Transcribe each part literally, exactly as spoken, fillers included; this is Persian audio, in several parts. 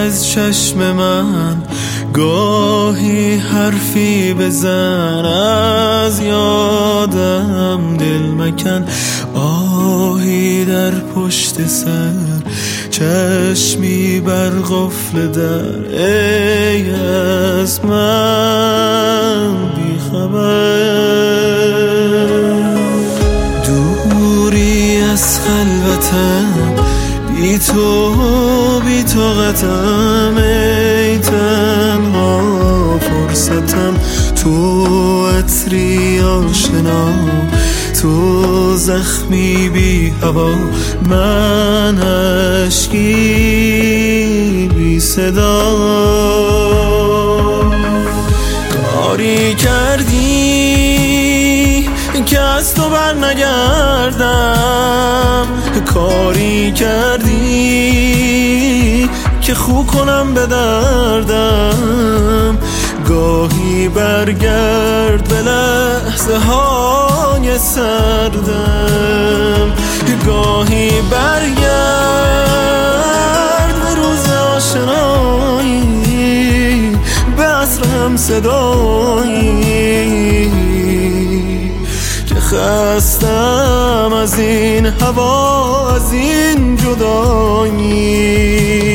از چشم من، گاهی حرفی بزن از یادم دل مکن. آهی در پشت سر، چشمی بر قفل در، ای از من بی خبر. دوری از خلوتم، بی تو بی طاقتم، ای تنها فرصتم. تو عطری آشنا، تو زخمی بی هوا، من اشکی بی صدا. کاری کردی که از تو بر نگردم، کاری کردی که خو کنم به دردم. گاهی برگرد به لحظه های سردم، گاهی برگرد به روز آشنایی، به عصر هم صدایی که خستم از این هوا، از این جدایی.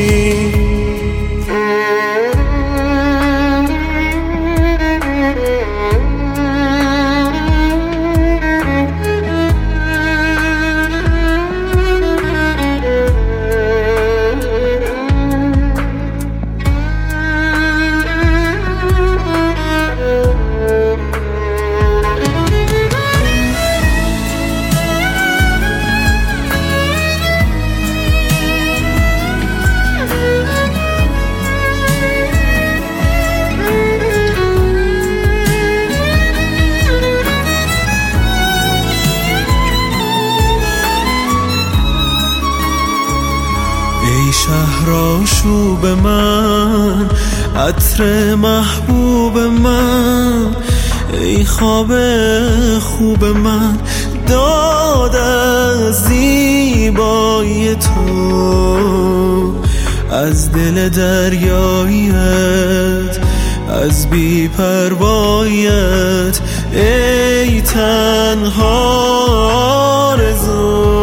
ای شهر آشوب من، عطر محبوب من، ای خواب خوب من، داد از زیبایی تو، از دل دریاییت، از بی پرواییت، ای تنها آرزو.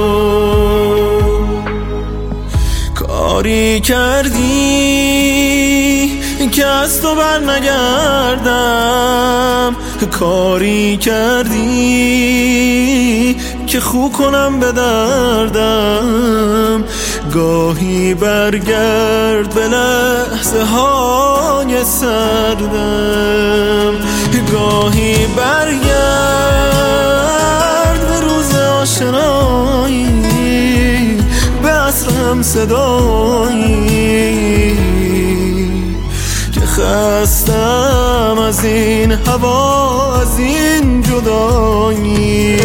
کاری کردی که از تو بر نگردم، کاری کردی که خو کنم به دردم. گاهی برگرد به لحظه های سردم، گاهی برگرد به روز آشنایی، به عصر هم صدایی که خستم از این هوا، از این جدایی.